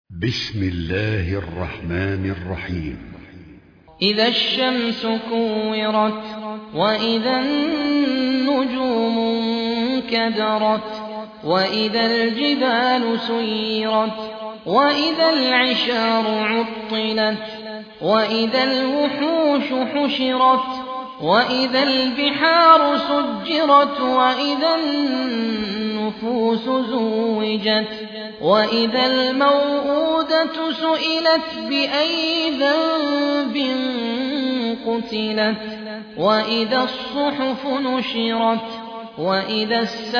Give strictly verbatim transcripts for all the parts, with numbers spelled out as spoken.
بسم الله الرحمن الرحيم. إذا الشمس كورت وإذا النجوم انكدرت وإذا الجبال سيرت وإذا العشار عطلت وإذا الوحوش حشرت وإذا البحار سجرت وإذا النفوس زوجت وإذا الموءودة سئلت بأي ذنب قتلت وإذا الصحف نشرت وإذا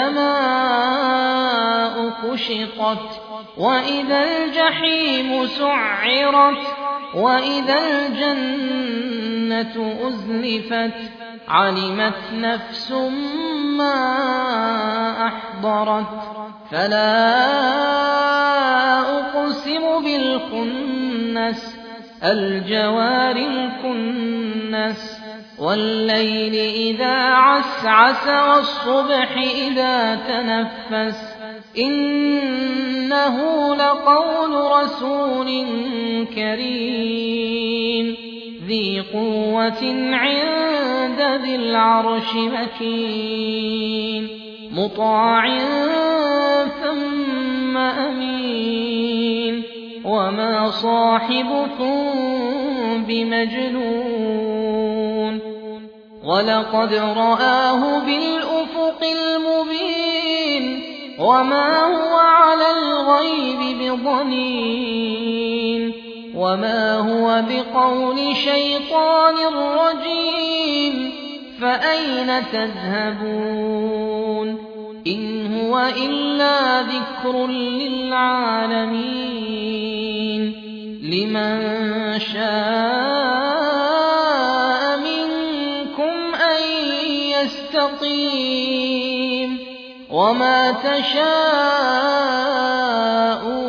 السماء كشطت وإذا الجحيم سعرت وإذا الجنة أزلفت علمت نفس ما أحضرت فلا أقسم بالخنس الجوار الكنس والليل إذا عسعس والصبح إذا تنفس إنه لقول رسول كريم ذي قوة عند ذي العرش مكين مطاع ثم أمين وما صاحبكم بمجنون ولقد رآه بالأفق المبين وما هو على الغيب بضنين وما هو بقول شيطان رجيم فأين تذهبون إن هو إلا ذكر للعالمين لمن شاء منكم أن يستقيم وما تشاءون